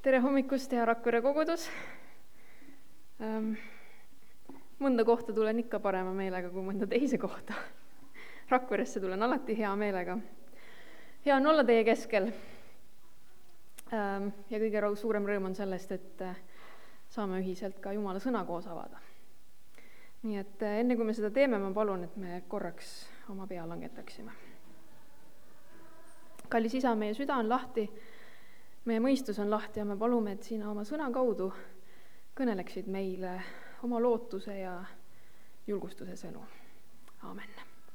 Tere hommikust, hea Rakvere kogudus! Mõnda kohta tulen ikka parema meelega kui mõnda teise kohta. Rakveresse tulen alati hea meelega. Hea on olla teie keskel. Ja kõige suurem rõõm on sellest, et saame ühiselt ka Jumala sõna koos avada. Nii et enne kui me seda teeme, ma palun, et me korraks oma pea langetaksime. Kallis Isa, meie süda on lahti, meie mõistus on lahti ja me palume, et sina oma sõna kaudu kõneleksid meile oma lootuse ja julgustuse sõnu. Aamen.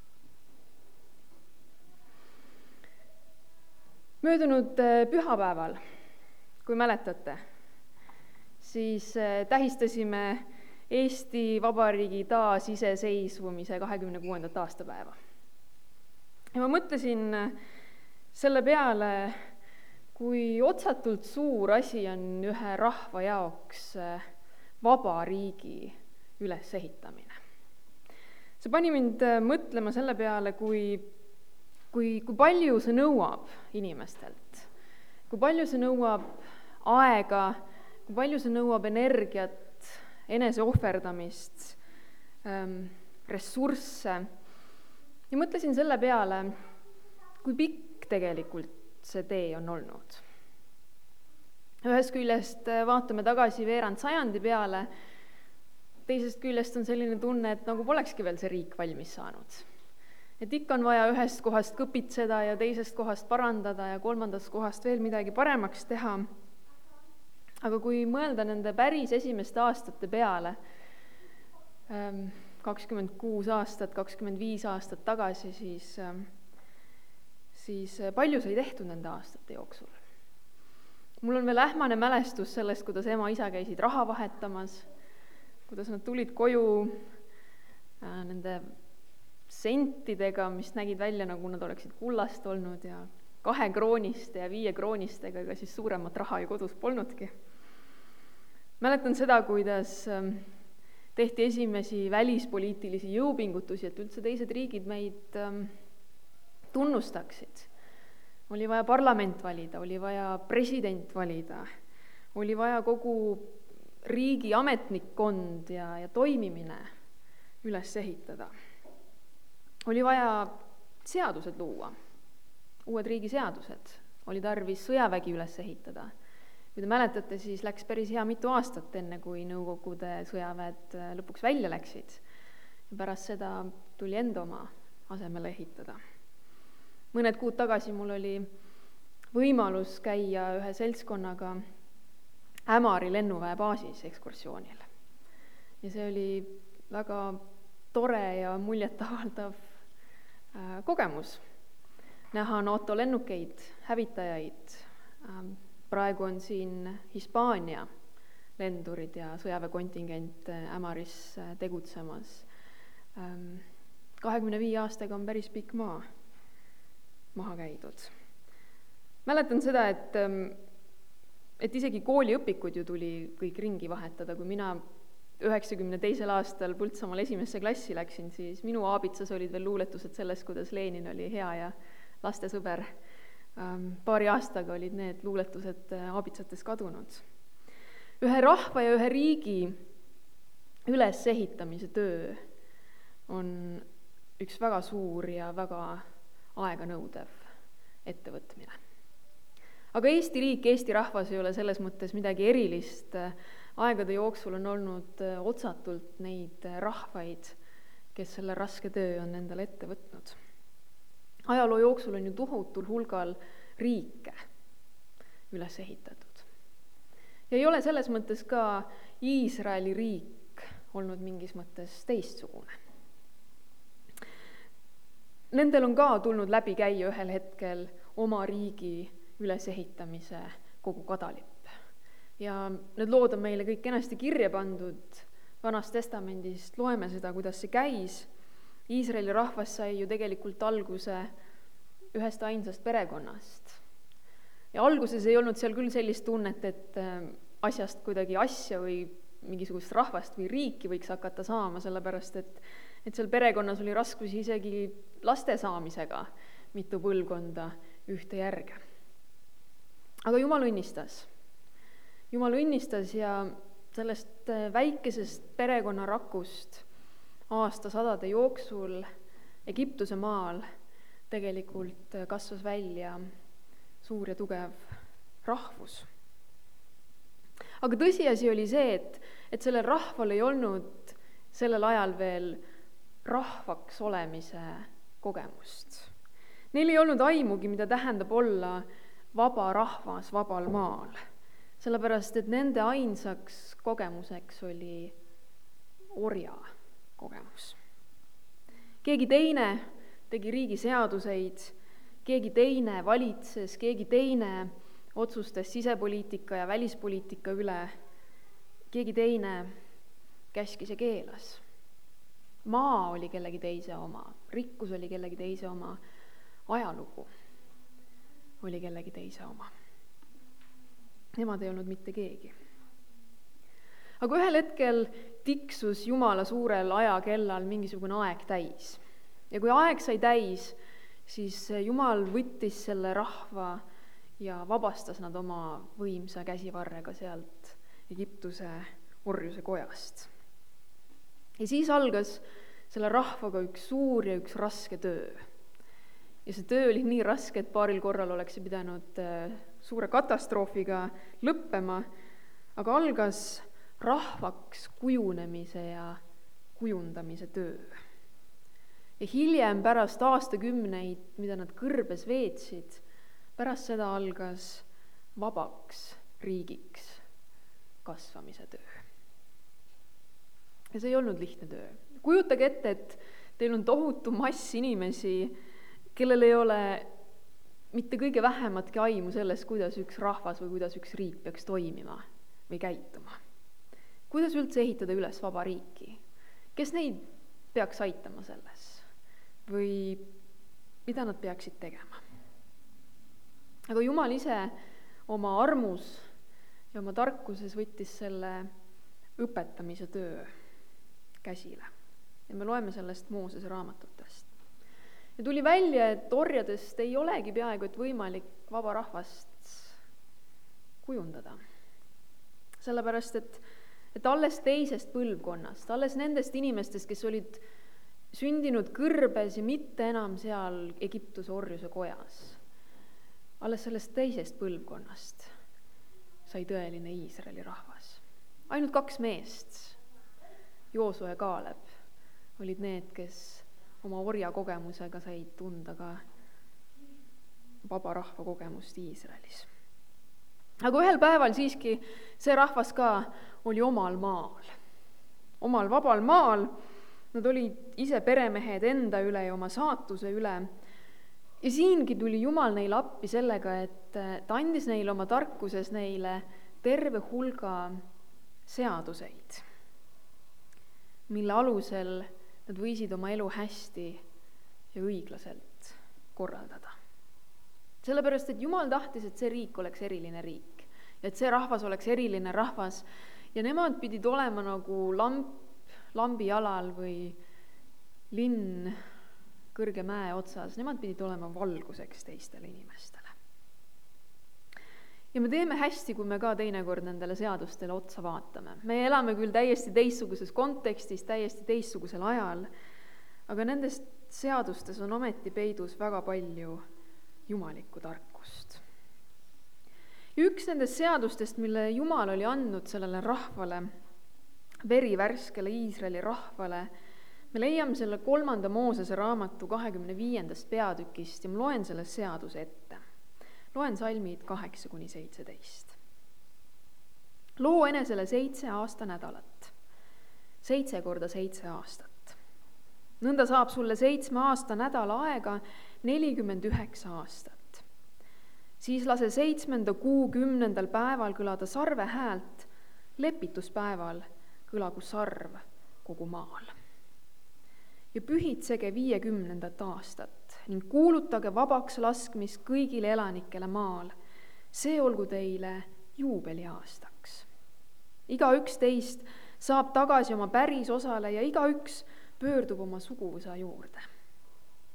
Möödunud pühapäeval, kui mäletate, siis tähistasime Eesti Vabariigi taasiseseisvumise 26. aastapäeva. Ja ma mõtlesin selle peale, kui otsatult suur asi on ühe rahva jaoks vaba riigi ülesehitamine. See pani mind mõtlema selle peale, kui palju see nõuab inimestelt, kui palju see nõuab aega, kui palju see nõuab energiat, eneseohverdamist, ressursse. Ja mõtlesin selle peale, kui pikk tegelikult see tee on olnud. Ühest küljest vaatame tagasi veerand sajandi peale, teisest küljest on selline tunne, et nagu polekski veel see riik valmis saanud. Et ikka on vaja ühest kohast kõpitseda ja teisest kohast parandada ja kolmandast kohast veel midagi paremaks teha. Aga kui mõelda nende päris esimeste aastate peale, 26 aastat, 25 aastat tagasi, siis palju sai tehtud nende aastate jooksul. Mul on veel ähmane mälestus sellest, kuidas ema isa käisid raha vahetamas, kuidas nad tulid koju nende sentidega, mis nägid välja, nagu nad oleksid kullast olnud ja 2 krooniste ja 5 kroonistega, ega siis suuremat raha ju kodus polnudki. Mäletan seda, kuidas tehti esimesi välispoliitilisi jõupingutusi, et üldse teised riigid meid tunnustaksid. Oli vaja parlament valida, oli vaja president valida, oli vaja kogu riigi ametnikkond ja toimimine üles ehitada. Oli vaja seadused luua, uued riigiseadused, oli tarvis sõjavägi üles ehitada. Kui te mäletate, siis läks päris hea mitu aastat enne, kui Nõukogude sõjaväed lõpuks välja läksid. Ja pärast seda tuli enda oma asemele ehitada. Mõned kuud tagasi mul oli võimalus käia ühe seltskonnaga Ämari lennuväe baasis ekskursioonil. Ja see oli väga tore ja muljetavaldav kogemus. Näha NATO lennukeid, hävitajaid. Praegu on siin Hispaania lendurid ja sõjaväekontingent Ämaris tegutsemas. 25 aastaga on päris pikk maa maha käidud. Mäletan seda, et isegi kooliõpikud ju tuli kõik ringi vahetada. Kui mina 92. aastal Põltsamaal esimesse klassi läksin, siis minu aabitsas olid veel luuletused sellest, kuidas Lenin oli hea ja lastesõber. Paari aastaga olid need luuletused aabitsates kadunud. Ühe rahva ja ühe riigi ülesehitamise töö on üks väga suur ja väga aeganõudev ettevõtmine. Aga Eesti riik, Eesti rahvas ei ole selles mõttes midagi erilist. Aegade jooksul on olnud otsatult neid rahvaid, kes selle raske töö on endale ette võtnud. Ajaloo jooksul on ju tohutul hulgal riike üles ehitatud. Ja ei ole selles mõttes ka Iisraeli riik olnud mingis mõttes teistsugune. Nendel on ka tulnud läbi käia ühel hetkel oma riigi ülesehitamise kogu kadalipp. Ja need lood on meile kõik kenasti kirja pandud. Vanast testamendist loeme seda, kuidas see käis. Iisraeli rahvas sai ju tegelikult alguse ühest ainsast perekonnast. Ja alguses ei olnud seal küll sellist tunnet, et asjast kuidagi asja või mingisugust rahvast või riiki võiks hakata saama, sellepärast et seal perekonnas oli raskusi isegi laste saamisega mitu põlvkonda ühte järge. Aga Jumal õnnistas. Jumal õnnistas ja sellest väikesest perekonnarakust aastasadade jooksul Egiptuse maal tegelikult kasvas välja suur ja tugev rahvus. Aga tõsiasi oli see, et sellel rahval ei olnud sellel ajal veel rahvaks olemise kogemust. Neil ei olnud aimugi, mida tähendab olla vaba rahvas vabal maal, sellepärast et nende ainsaks kogemuseks oli orja kogemus. Keegi teine tegi riigi seaduseid, keegi teine valitses, keegi teine otsustas sisepoliitika ja välispoliitika üle, keegi teine käskis ja keelas. Maa oli kellegi teise oma, rikkus oli kellegi teise oma, ajalugu oli kellegi teise oma. Nemad ei olnud mitte keegi. Aga ühel hetkel tiksus Jumala suurel ajakellal mingisugune aeg täis. Ja kui aeg sai täis, siis Jumal võttis selle rahva ja vabastas nad oma võimsa käsivarrega sealt Egiptuse orjuse kojast. Ja siis algas selle rahvaga üks suur ja üks raske töö. Ja see töö oli nii raske, et paaril korral oleks pidanud suure katastroofiga lõppema, aga algas rahvaks kujunemise ja kujundamise töö. Ja hiljem pärast aastakümneid, mida nad kõrbes veetsid, pärast seda algas vabaks riigiks kasvamise töö. Ja see ei olnud lihtne töö. Kujutage ette, et teil on tohutu mass inimesi, kellel ei ole mitte kõige vähematki aimu sellest, kuidas üks rahvas või kuidas üks riik peaks toimima või käituma. Kuidas üldse ehitada üles vaba riiki? Kes neid peaks aitama selles? Või mida nad peaksid tegema? Aga Jumal ise oma armus ja oma tarkuses võttis selle õpetamise töö käsile. Ja me loeme sellest Moosese raamatutest. Ja tuli välja, et orjadest ei olegi peaaegu et võimalik vaba rahvast kujundada. Sellepärast, et alles teisest põlvkonnast, alles nendest inimestest, kes olid sündinud kõrbes ja mitte enam seal Egiptuse orjuse kojas, alles sellest teisest põlvkonnast sai tõeline Iisraeli rahvas. Ainult 2 meest, Joosua ja Kaaleb, olid need, kes oma orja kogemusega said tunda ka vaba rahva kogemust Iisraelis. Aga ühel päeval siiski see rahvas ka oli omal maal. Omal vabal maal, nad olid ise peremehed enda üle ja oma saatuse üle. Ja siingi tuli Jumal neile appi sellega, et ta andis neile oma tarkuses neile terve hulga seaduseid, mille alusel nad võisid oma elu hästi ja õiglaselt korraldada. Sellepärast, et Jumal tahtis, et see riik oleks eriline riik ja et see rahvas oleks eriline rahvas ja nemad pidid olema nagu lambi jalal või linn kõrge mäe otsas, nemad pidid olema valguseks teistele inimestele. Ja me teeme hästi, kui me ka teinekord nendele seadustele otsa vaatame. Me elame küll täiesti teistsuguses kontekstis, täiesti teistsugusel ajal, aga nendest seadustes on ometi peidus väga palju jumalikku tarkust. Ja üks nendest seadustest, mille Jumal oli andnud sellele rahvale, verivärskele Iisraeli rahvale, me leiame selle 3. Moosese raamatu 25. peatükist ja ma loen selle seaduse ette. Loen salmid 8-17. Loo enesele 7 aastanädalat, 7 korda 7 aastat. Nõnda saab sulle 7 aastanädala aega 49 aastat. Siis lase 7. kuu 10. päeval kõlada sarve häält, lepituspäeval kõlagu sarv kogu maal. Ja pühitsege 50. aastat ning kuulutage vabaks laskmist kõigile elanikele maal. See olgu teile juubeliaastaks. Igaüks teist saab tagasi oma pärisosale ja igaüks pöördub oma suguvõsa juurde.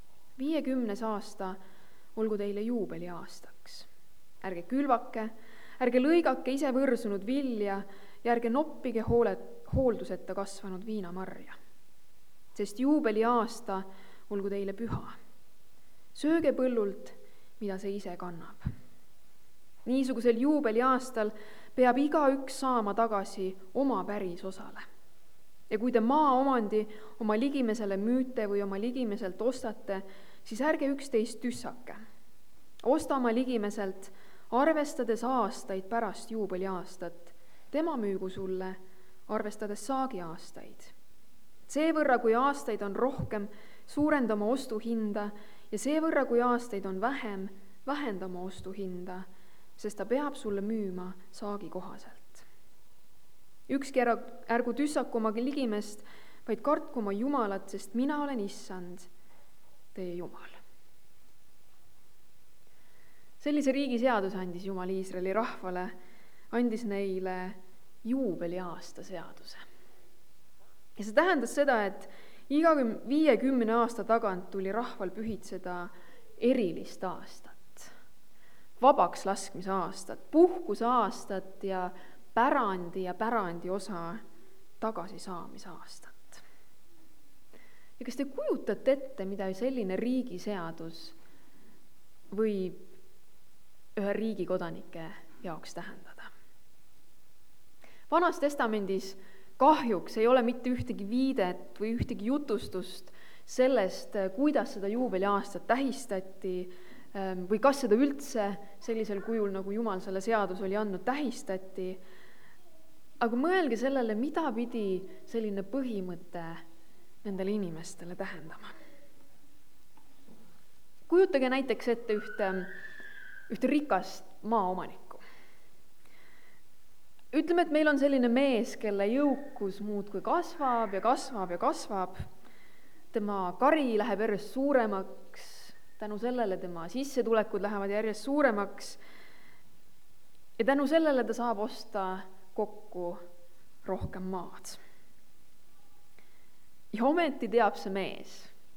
50. aasta olgu teile juubeliaastaks. Ärge külvake, ärge lõigake ise võrsunud vilja ja ärge noppige hoolduseta kasvanud viinamarja. Sest juubeliaasta olgu teile püha. Sööge põllult, mida see ise kannab. Niisugusel juubeliaastal peab igaüks saama tagasi oma pärisosale. Ja kui te maaomandi oma ligimesele müüte või oma ligimeselt ostate, siis ärge üksteist tüssake. Osta oma ligimeselt, arvestades aastaid pärast juubeliaastat. Tema müügu sulle, arvestades saagiaastaid. Seevõrra, kui aastaid on rohkem, suurenda oma ostuhinda ja seevõrra, kui aastaid on vähem, vähenda oma ostuhinda, sest ta peab sulle müüma saagi kohaselt. Ükski ärgu tüssaku oma ligimest, vaid kartku oma Jumalat, sest mina olen Issand, teie Jumal. Sellise riigi seaduse andis Jumal Iisraeli rahvale, andis neile juubeliaasta seaduse. Ja see tähendas seda, et iga 50 aasta tagant tuli rahval pühitseda erilist aastat, vabaks laskmise aastat, puhkuse aastat ja pärandi osa tagasisaamise aastat. Ja kas te kujutate ette, mida selline riigiseadus võib ühe riigi kodanike jaoks tähendada? Vanas testamendis kahjuks ei ole mitte ühtegi viidet või ühtegi jutustust sellest, kuidas seda juubeliaastat tähistati või kas seda üldse sellisel kujul, nagu Jumal selle seadus oli andnud, tähistati. Aga mõelge sellele, mida pidi selline põhimõte nendele inimestele tähendama. Kujutage näiteks ette ühte rikast maaomanikku. Ütleme, et meil on selline mees, kelle jõukus muudkui kasvab ja kasvab ja kasvab. Tema kari läheb järjest suuremaks, tänu sellele tema sissetulekud lähevad järjest suuremaks ja tänu sellele ta saab osta kokku rohkem maad. Ja ometi teab see mees,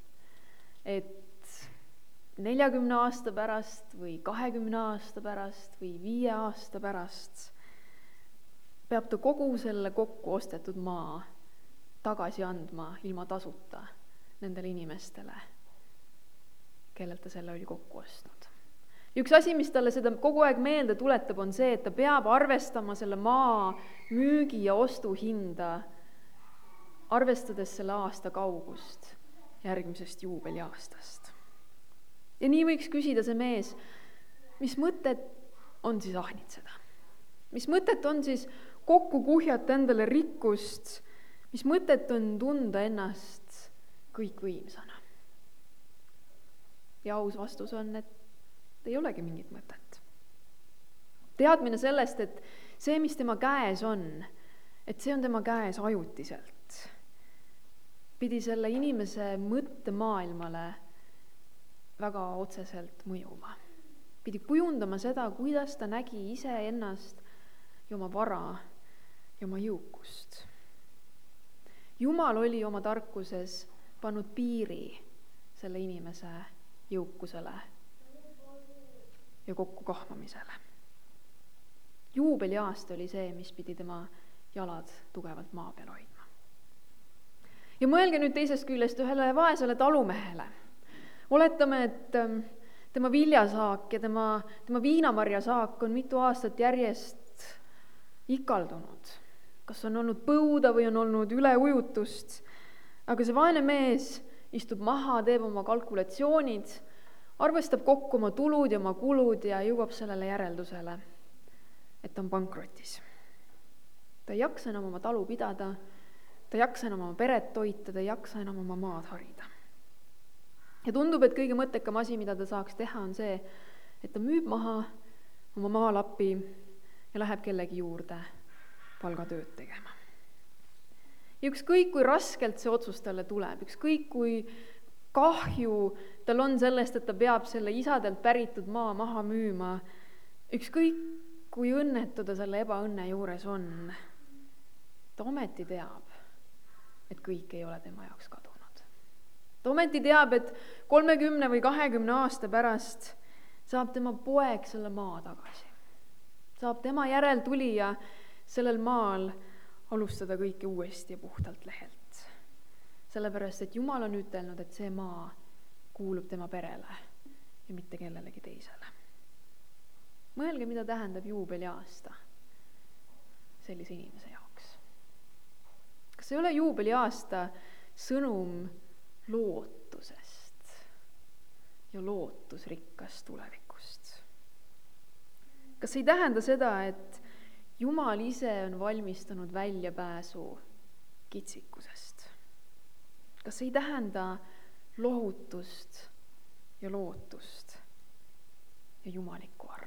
et 40 aasta pärast või 20 aasta pärast või 5 aasta pärast peab ta kogu selle kokku ostetud maa tagasi andma ilma tasuta nendele inimestele, kellelt ta selle oli kokku ostnud. Üks asi, mis talle seda kogu aeg meelde tuletab, on see, et ta peab arvestama selle maa müügi ja ostuhinda, arvestades selle aasta kaugust järgmisest juubeliaastast. Ja nii võiks küsida see mees, mis mõtet on siis ahnitseda? Mis mõtet on siis kokku kuhjata endale rikkust, mis mõtet on tunda ennast kõikvõimsana? Ja aus vastus on, et ei olegi mingit mõtet. Teadmine sellest, et see, mis tema käes on, et see on tema käes ajutiselt, pidi selle inimese mõttemaailmale väga otseselt mõjuma. Pidi kujundama seda, kuidas ta nägi iseennast ja oma vara ja oma jõukust. Jumal oli oma tarkuses pannud piiri selle inimese jõukusele ja kokku kahmamisele. Juubeliaasta oli see, mis pidi tema jalad tugevalt maa peal hoidma. Ja mõelge nüüd teisest küljest ühele vaesele talumehele. Oletame, et tema viljasaak ja tema viinamarjasaak on mitu aastat järjest ikaldunud. Kas on olnud põuda või on olnud üleujutust, aga see vaene mees istub maha, teeb oma kalkulatsioonid, arvestab kokku oma tulud ja oma kulud ja jõuab sellele järeldusele, et ta on pankrotis. Ta ei jaksa enam oma talu pidada, ta ei jaksa enam oma peret toita, ta ei jaksa enam oma maad harida. Ja tundub, et kõige mõttekam asi, mida ta saaks teha, on see, et ta müüb maha oma maalapi ja läheb kellegi juurde palgatööd tegema. Ja ükskõik, kui raskelt see otsus talle tuleb, ükskõik, kui kahju tal on sellest, et ta peab selle isadelt päritud maa maha müüma, ükskõik, kui õnnetu ta selle ebaõnne juures on, ta ometi teab, et kõik ei ole tema jaoks kadunud. Ta ometi teab, et 30 või 20 aasta pärast saab tema poeg selle maa tagasi. saab tema järeltulija sellel maal alustada kõike uuesti ja puhtalt lehelt. Sellepärast, et Jumal on ütelnud, et see maa kuulub tema perele ja mitte kellelegi teisele. Mõelge, mida tähendab juubeliaasta sellise inimese jaoks. Kas ei ole juubeliaasta sõnum lootusest ja lootusrikkast tulevikust? Kas ei tähenda seda, et Jumal ise on valmistanud väljapääsu kitsikusest? Kas ei tähenda lohutust ja lootust ja jumalikku armu?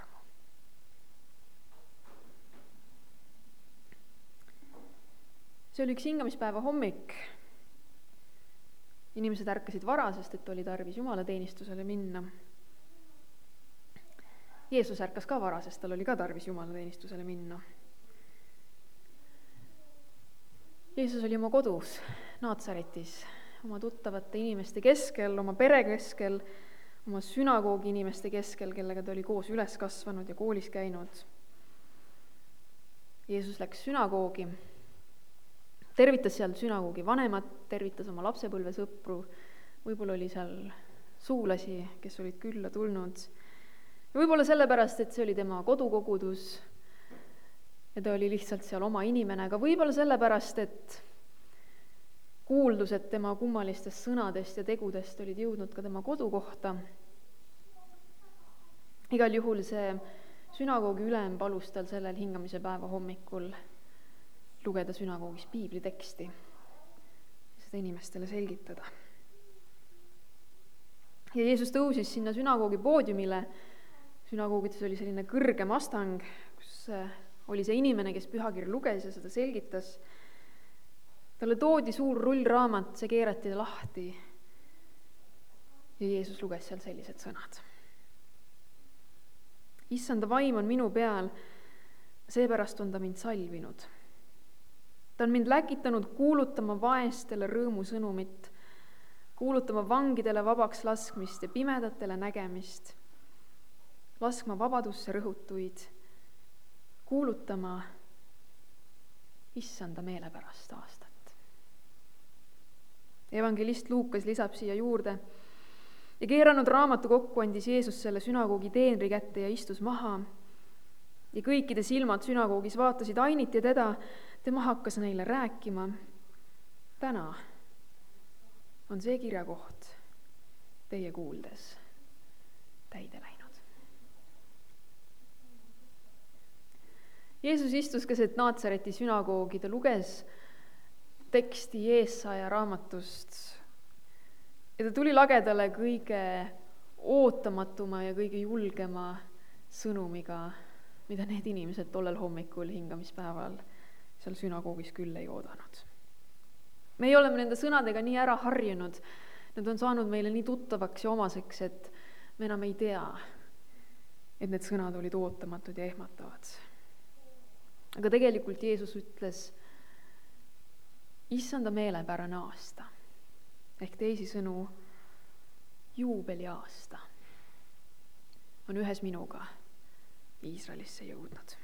See oli üks hingamispäeva hommik. Inimesed ärkasid vara, sest et oli tarvis jumalateenistusele minna. Jeesus ärkas ka vara, sest tal oli ka tarvis jumalateenistusele minna. Jeesus oli oma kodus Naatsaretis, oma tuttavate inimeste keskel, oma pere keskel, oma sünagoogi inimeste keskel, kellega ta oli koos üles kasvanud ja koolis käinud. Jeesus läks sünagoogi, tervitas seal sünagoogi vanemat, tervitas oma lapsepõlvesõpru, võib-olla oli seal suulasi, kes olid külla tulnud. Ja võib-olla sellepärast, et see oli tema kodukogudus ja ta oli lihtsalt seal oma inimene, aga võib-olla sellepärast, et kuuldused tema kummalistest sõnadest ja tegudest olid jõudnud ka tema kodukohta. Igal juhul see sünagoogi ülem palus tal sellel hingamise päeva hommikul lugeda sünagoogis piibliteksti ja seda inimestele selgitada. Ja Jeesus tõusis sinna sünagoogi poodiumile. Sünagoogides oli selline kõrge mastang, kus oli see inimene, kes pühakirja luges ja seda selgitas. Talle toodi suur rullraamat, see keerati lahti ja Jeesus luges seal sellised sõnad. Issanda vaim on minu peal, seepärast on ta mind salvinud. Ta on mind läkitanud kuulutama vaestele rõõmusõnumit, kuulutama vangidele vabaks laskmist ja pimedatele nägemist, laskma vabadusse rõhutuid, kuulutama issanda meelepärast aastat. Evangelist Luukas lisab siia juurde: ja keeranud raamatu kokku, andis Jeesus selle sünagoogi teenri kätte ja istus maha. Ja kõikide silmad sünagoogis vaatasid ainult ja tema hakkas neile rääkima. Täna on see kirjakoht teie kuuldes täide läinud. Jeesus istus keset Naatsareti sünagoogi, ta luges teksti Jeesaja raamatust ja ta tuli lagedale kõige ootamatuma ja kõige julgema sõnumiga, mida need inimesed tollel hommikul hingamispäeval seal sünagoogis küll ei oodanud. Me oleme nende sõnadega nii ära harjunud, need on saanud meile nii tuttavaks ja omaseks, et me enam ei tea, et need sõnad olid ootamatud ja ehmatavad. Aga tegelikult Jeesus ütles, issanda meelepärane aasta, ehk teisisõnu juubeliaasta on ühes minuga Iisraelisse jõudnud.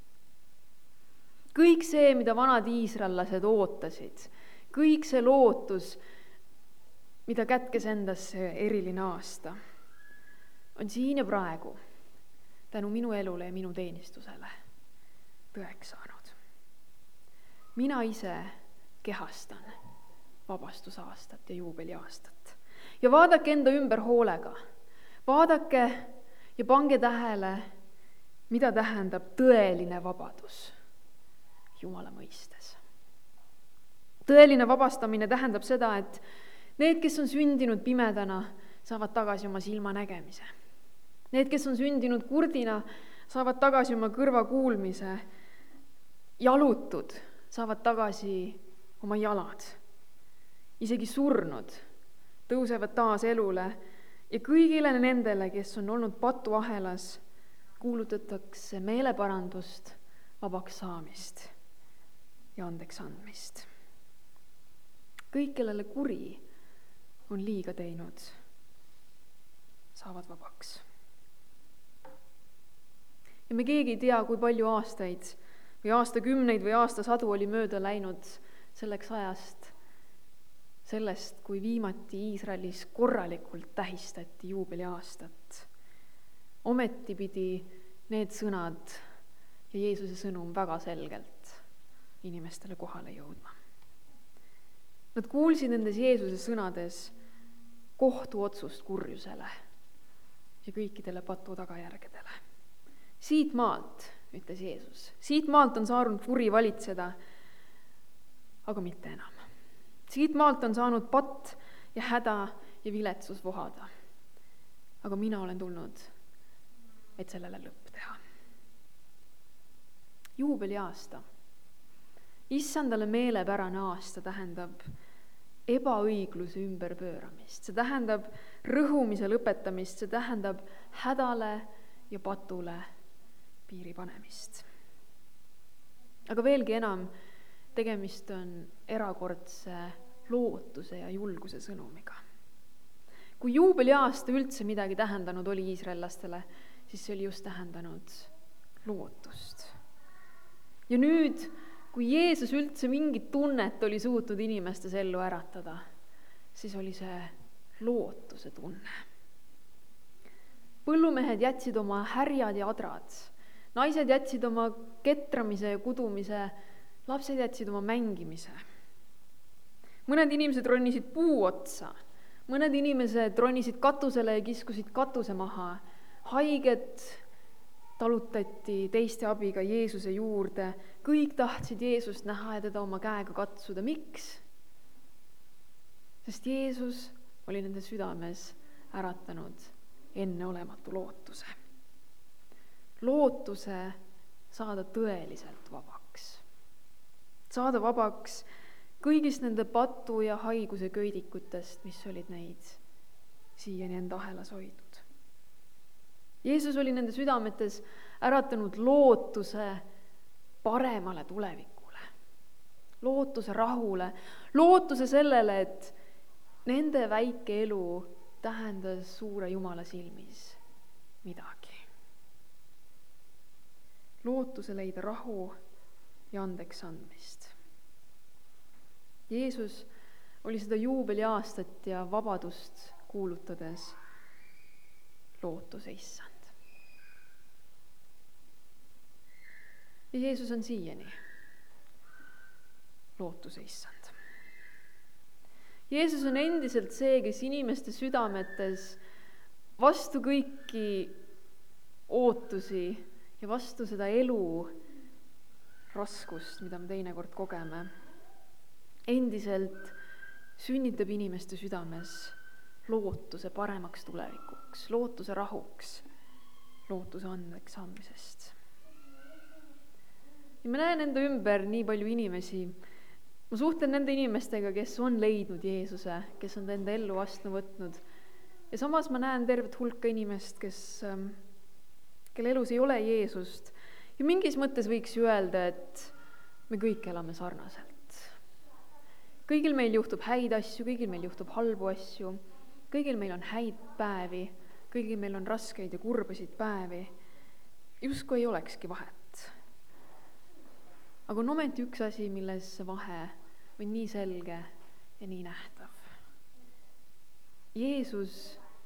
Kõik see, mida vanad iisraellased ootasid, kõik see lootus, mida kätkes endas see eriline aasta, on siin ja praegu tänu minu elule ja minu teenistusele tõeks saanud. Mina ise kehastan vabastusaastat ja juubeliaastat. Ja vaadake enda ümber hoolega. Vaadake ja pange tähele, mida tähendab tõeline vabadus Jumala mõistes. Tõeline vabastamine tähendab seda, et need, kes on sündinud pimedana, saavad tagasi oma silmanägemise. Need, kes on sündinud kurdina, saavad tagasi oma kõrva kuulmise. Jalutud saavad tagasi oma jalad. Isegi surnud tõusevad taas elule ja kõigile nendele, kes on olnud patuahelas, kuulutatakse meeleparandust, vabaks saamist ja andeks andmist. Kõik, kellele kuri on liiga teinud, saavad vabaks. Ja me keegi ei tea, kui palju aastaid või aastakümneid või aastasadu oli mööda läinud selleks ajast, sellest, kui viimati Iisraelis korralikult tähistati juubeliaastat. Ometi pidi need sõnad ja Jeesuse sõnum väga selgelt inimestele kohale jõudma. Nad kuulsid nendes Jeesuse sõnades kohtuotsust kurjusele ja kõikidele patu tagajärgedele. Siit maalt, ütles Jeesus, siit maalt on saanud kuri valitseda, aga mitte enam. Siit maalt on saanud patt ja häda ja viletsus vohada. Aga mina olen tulnud, et sellele lõpp teha. Juubeliaasta, issandale meelepärane aasta tähendab ebaõigluse ümberpööramist. See tähendab rõhumise lõpetamist, see tähendab hädale ja patule piiri panemist. Aga veelgi enam, tegemist on erakordse lootuse ja julguse sõnumiga. Kui juubeliaasta üldse midagi tähendanud oli iisraellastele, siis see oli just tähendanud lootust. Ja nüüd, kui Jeesus üldse mingit tunnet oli suutnud inimestes ellu äratada, siis oli see lootuse tunne. Põllumehed jätsid oma härjad ja adrad, naised jätsid oma ketramise ja kudumise, lapsed jätsid oma mängimise. Mõned inimesed ronisid puu otsa, mõned inimesed ronisid katusele ja kiskusid katuse maha, haiged talutati teiste abiga Jeesuse juurde, kõik tahtsid Jeesust näha ja teda oma käega katsuda. Miks? Sest Jeesus oli nende südames äratanud enneolematu lootuse. Lootuse saada tõeliselt vabaks. Saada vabaks kõigist nende patu ja haiguse köidikutest, mis olid neid siiani enda ahelas hoidnud. Jeesus oli nende südametes äratanud lootuse paremale tulevikule, lootuse rahule, lootuse sellele, et nende väike elu tähendas suure Jumala silmis midagi. Lootuse leida rahu ja andeks andmist. Jeesus oli seda juubeliaastat ja vabadust kuulutades lootuse issand. Ja Jeesus on siiani lootuse issand. Jeesus on endiselt see, kes inimeste südametes vastu kõiki ootusi ja vastu seda elu raskust, mida me teinekord kogeme, endiselt sünnitab inimeste südames lootuse paremaks tulevikuks, lootuse rahuks, lootuse andeks andmisest. Ja ma näen enda ümber nii palju inimesi, ma suhtlen nende inimestega, kes on leidnud Jeesuse, kes on enda ellu vastu võtnud. Ja samas ma näen tervet hulka inimest, kelle elus ei ole Jeesust. Ja mingis mõttes võiks ju öelda, et me kõik elame sarnaselt. Kõigil meil juhtub häid asju, kõigil meil juhtub halbu asju, kõigil meil on häid päevi, kõigil meil on raskeid ja kurbasid päevi. Justkui ei olekski vahet. Aga on ometi üks asi, milles see vahe on nii selge ja nii nähtav. Jeesus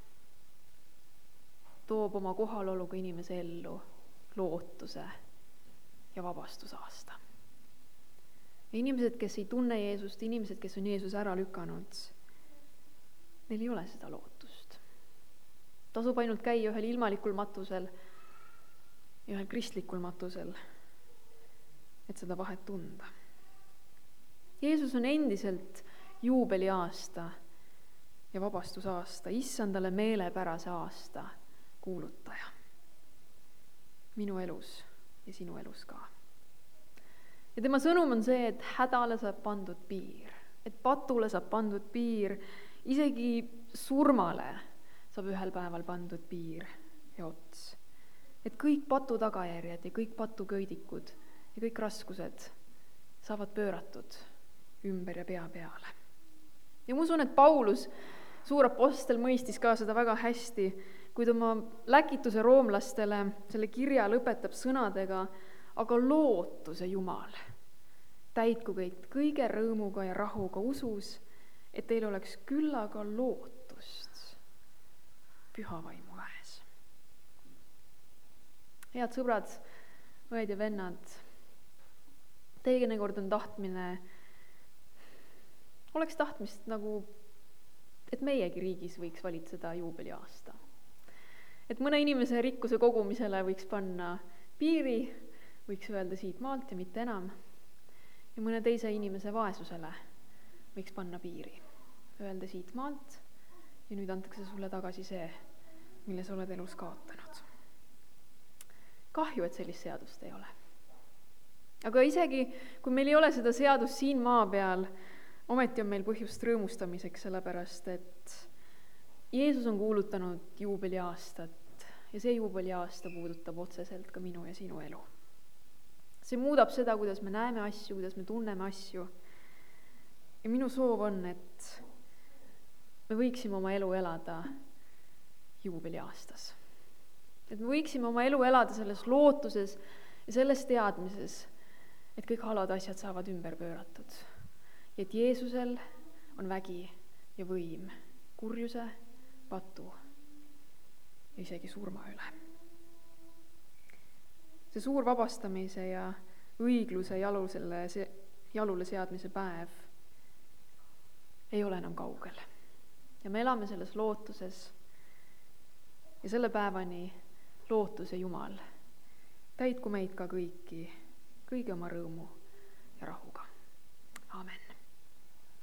toob oma kohaloluga inimese ellu lootuse ja vabastusaasta. Ja inimesed, kes ei tunne Jeesust, inimesed, kes on Jeesus ära lükanud, neil ei ole seda lootust. Tasub ainult käia ühel ilmalikul matusel ja ühel kristlikul matusel, et seda vahet tunda. Jeesus on endiselt juubeliaasta ja vabastusaasta, issandale meelepärase aasta kuulutaja. Minu elus ja sinu elus ka. Ja tema sõnum on see, et hädale saab pandud piir, et patule saab pandud piir, isegi surmale saab ühel päeval pandud piir ja ots. Et kõik patu tagajärjed ja kõik patu köidikud ja kõik raskused saavad pööratud ümber ja pea peale. Ja ma usun, et Paulus, suur apostel, mõistis ka seda väga hästi, kuid oma läkituse roomlastele selle kirja lõpetab sõnadega: aga lootuse Jumal täitku kõik kõige rõõmuga ja rahuga usus, et teil oleks küllaga lootust püha vaimu väes. Head sõbrad, õed ja vennad, teinekord on oleks tahtmist nagu, et meiegi riigis võiks valitseda juubeliaasta. Et mõne inimese rikkuse kogumisele võiks panna piiri, võiks öelda siit maalt ja mitte enam. Ja mõne teise inimese vaesusele võiks panna piiri, öelda siit maalt ja nüüd antakse sulle tagasi see, mille sa oled elus kaotanud. Kahju, et sellist seadust ei ole. Aga isegi, kui meil ei ole seda seadust siin maa peal, ometi on meil põhjust rõõmustamiseks, sellepärast et Jeesus on kuulutanud juubeliaastat ja see juubeliaasta puudutab otseselt ka minu ja sinu elu. See muudab seda, kuidas me näeme asju, kuidas me tunneme asju. Ja minu soov on, et me võiksime oma elu elada juubeliaastas. Et me võiksime oma elu elada selles lootuses ja selles teadmises, et kõik halvad asjad saavad ümber pööratud. Ja et Jeesusel on vägi ja võim kurjuse, patu ja isegi surma üle. See suur vabastamise ja õigluse jalule seadmise päev ei ole enam kaugel. Ja me elame selles lootuses ja selle päevani lootuse Jumal täitku meid ka kõigi oma rõõmu ja rahuga. Aamen.